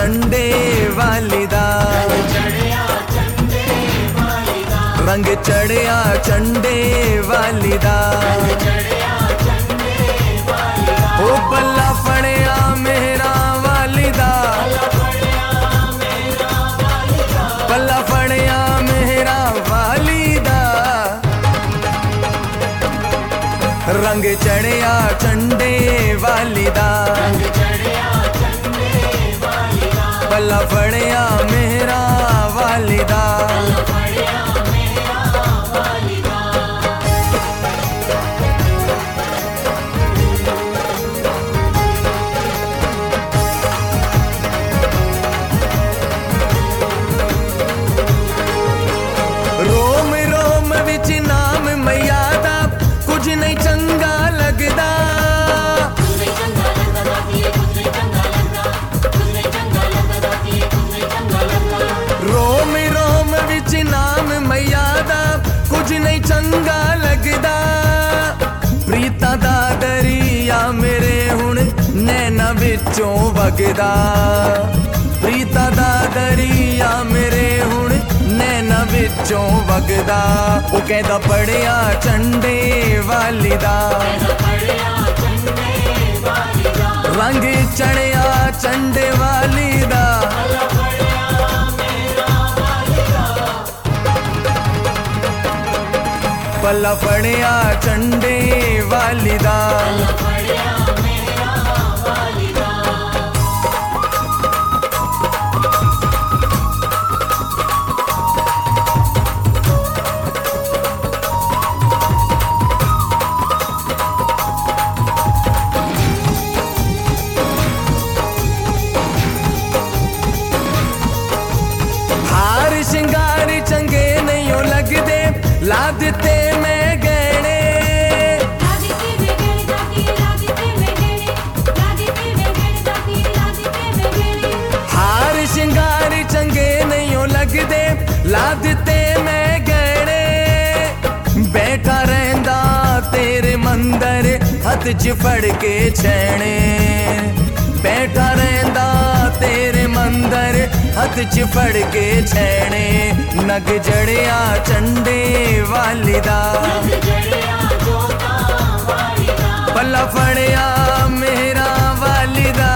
झंडे वाली दा, रंग चढ़िया झंडे वाली दा। ओ पल्ला फड़िया मेरा वाली दा, पल्ला फड़िया मेरा वाली दा। रंग चढ़िया झंडे वाली दा, पल्ला फड़िया मेरा वाली दा। रोम रोम विच नाम मैया दा, कुछ नहीं चंगा लगदा। रोम रोम विच नाम मैया दा, कुछ नहीं चंगा लगदा। प्रीता दा दरिया मेरे हुण नैना विचों वगदा। प्रीता दा दरिया मेरे हुण नैना विचों वगदा। ओ कहदा पड़िया झंडे वाली दा, रंग चढ़िया झंडे वाली दा। पल्ला फड़िया झंडे वाली दा। हार शिंगार चंगे नहीं हो लगदे, ला दिते मैं गहने। हार शिंगार चंगे नहीं हो लगदे, ला दिते मैं गहने। बैठा रहंदा तेरे मंदर हथ च फड़ के छैने। बैठा रहंदा तेरे मंदर हथ च फड़ के छैने। नग जड़िया झंडे वाली दा, पल्ला फड़िया मेरा वाली दा।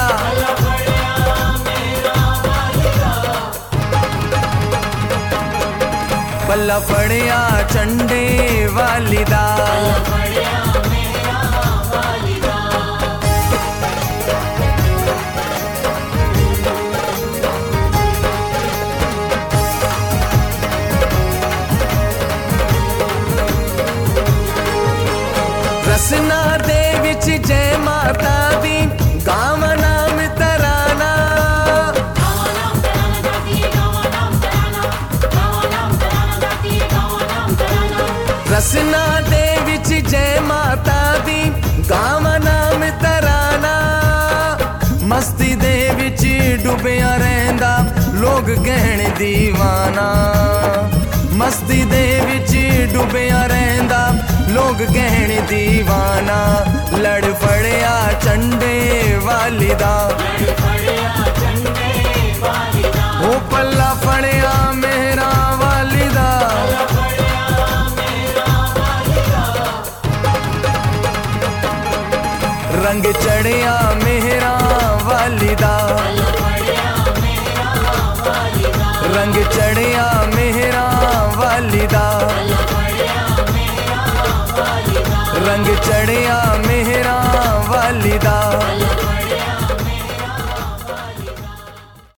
पल्ला फड़िया झंडे वाली दा। रसना दे विच जय माता दी, गावा नाम तराना। रसना दे विच जय माता दी, गावा नाम तराना। मस्ती दे विच डुबिया रहंदा लोग कहण दीवाना। मस्ती दे विच डुबिया रहंदा लोग कहण दीवाना। लड़ फड़िया झंडे वाली दा, ओ पल्ला फड़िया मेरा वाली दा। रंग चढ़िया मेरा वाली दा, रंग चढ़िया मेरा वाली दा। रंग चढ़िया मेरा वाली दा।